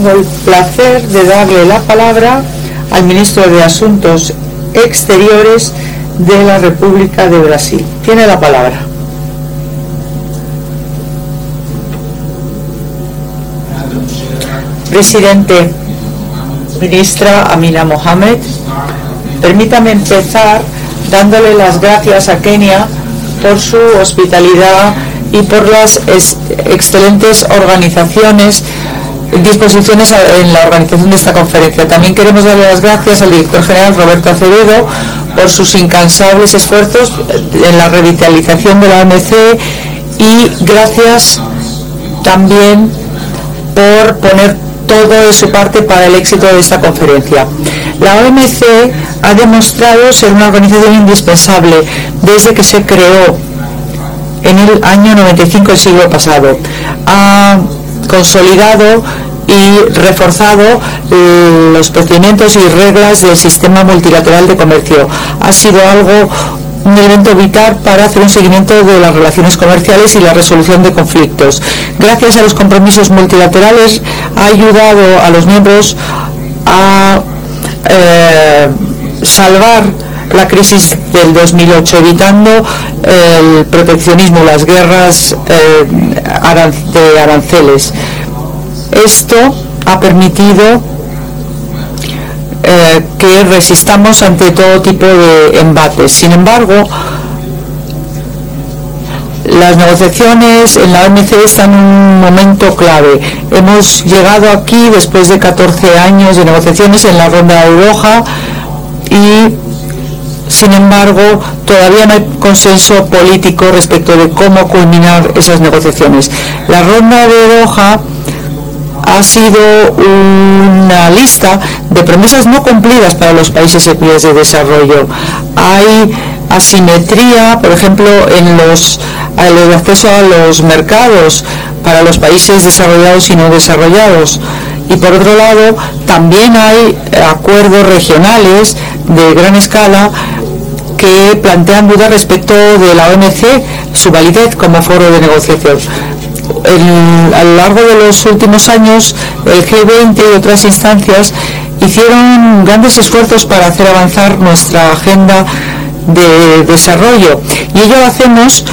tengo el placer de darle la palabra al ministro de Asuntos Exteriores de la República de Brasil. Tiene la palabra. Presidente, ministra Amina Mohamed, permítame empezar dándole las gracias a Kenia por su hospitalidad y por las excelentes disposiciones en la organización de esta conferencia. También queremos darle las gracias al director general Roberto Acevedo por sus incansables esfuerzos en la revitalización de la OMC y gracias también por poner todo de su parte para el éxito de esta conferencia. La OMC ha demostrado ser una organización indispensable desde que se creó en el año 95 del siglo pasado. Ha consolidado y reforzado los procedimientos y reglas del sistema multilateral de comercio. Ha sido un elemento vital para hacer un seguimiento de las relaciones comerciales y la resolución de conflictos. Gracias a los compromisos multilaterales ha ayudado a los miembros a salvar la crisis del 2008, evitando el proteccionismo, las guerras de aranceles. Esto ha permitido que resistamos ante todo tipo de embates. Sin embargo, las negociaciones en la OMC están en un momento clave. Hemos llegado aquí después de 14 años de negociaciones en la ronda de Doha y, sin embargo, todavía no hay consenso político respecto de cómo culminar esas negociaciones. La ronda de Doha ha sido una lista de promesas no cumplidas para los países en vías de desarrollo. Hay asimetría, por ejemplo, en el acceso a los mercados para los países desarrollados y no desarrollados. Y por otro lado, también hay acuerdos regionales de gran escala que plantean dudas respecto de la OMC, su validez como foro de negociación. A lo largo de los últimos años, el G20 y otras instancias hicieron grandes esfuerzos para hacer avanzar nuestra agenda de desarrollo, y ello lo hacemos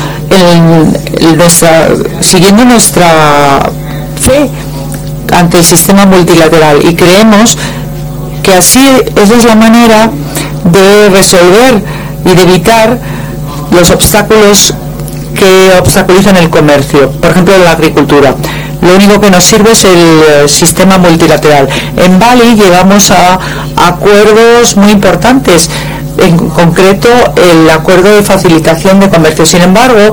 siguiendo nuestra fe ante el sistema multilateral, y creemos que esa es la manera de resolver y de evitar los obstáculos que obstaculizan el comercio, por ejemplo la agricultura. Lo único que nos sirve es el sistema multilateral. En Bali llegamos a acuerdos muy importantes, en concreto el acuerdo de facilitación de comercio. Sin embargo,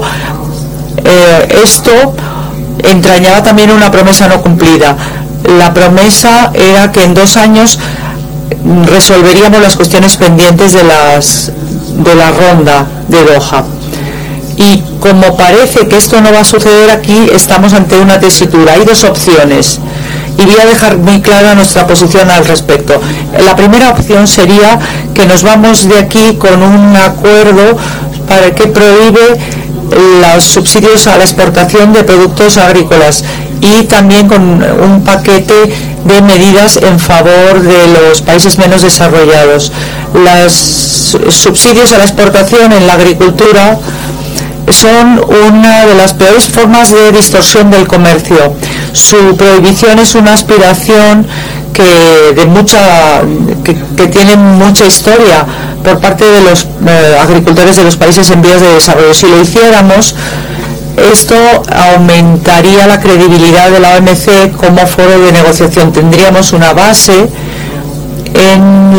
esto entrañaba también una promesa no cumplida. La promesa era que en 2 años resolveríamos las cuestiones pendientes de la ronda de Doha. Y como parece que esto no va a suceder aquí, estamos ante una tesitura. Hay 2 opciones y voy a dejar muy clara nuestra posición al respecto. La primera opción sería que nos vamos de aquí con un acuerdo para que prohíbe los subsidios a la exportación de productos agrícolas y también con un paquete de medidas en favor de los países menos desarrollados. Los subsidios a la exportación en la agricultura son una de las peores formas de distorsión del comercio. Su prohibición es una aspiración que tiene mucha historia por parte de los agricultores de los países en vías de desarrollo. Si lo hiciéramos, esto aumentaría la credibilidad de la OMC como foro de negociación. Tendríamos una base de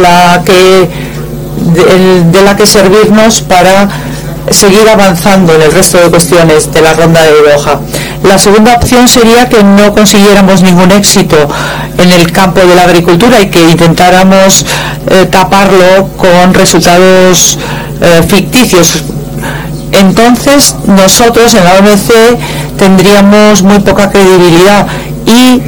la que servirnos para seguir avanzando en el resto de cuestiones de la ronda de Doha. La segunda opción sería que no consiguiéramos ningún éxito en el campo de la agricultura y que intentáramos taparlo con resultados ficticios. Entonces nosotros en la OMC tendríamos muy poca credibilidad y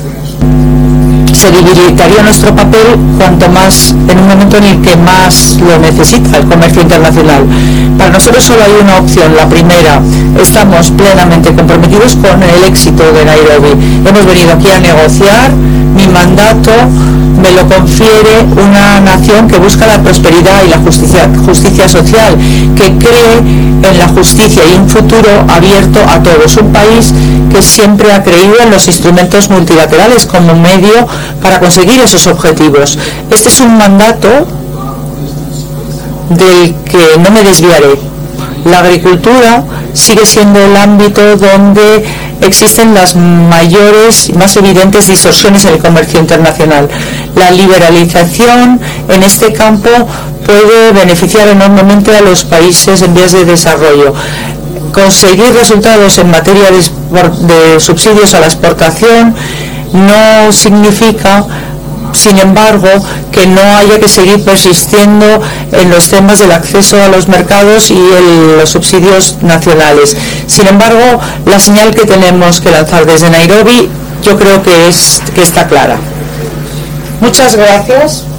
se debilitaría nuestro papel cuanto más en un momento en el que más lo necesita el comercio internacional. Para nosotros solo hay una opción. La primera, estamos plenamente comprometidos con el éxito de Nairobi. Hemos venido aquí a negociar. Mi mandato me lo confiere una nación que busca la prosperidad y la justicia social, que cree en la justicia y un futuro abierto a todos. Un país que siempre ha creído en los instrumentos multilaterales como medio para conseguir esos objetivos. Este es un mandato del que no me desviaré. La agricultura sigue siendo el ámbito donde existen las mayores y más evidentes distorsiones en el comercio internacional. La liberalización en este campo puede beneficiar enormemente a los países en vías de desarrollo. Conseguir resultados en materia de subsidios a la exportación no significa, sin embargo, que no haya que seguir persistiendo en los temas del acceso a los mercados y los subsidios nacionales. Sin embargo, la señal que tenemos que lanzar desde Nairobi yo creo que está clara. Muchas gracias.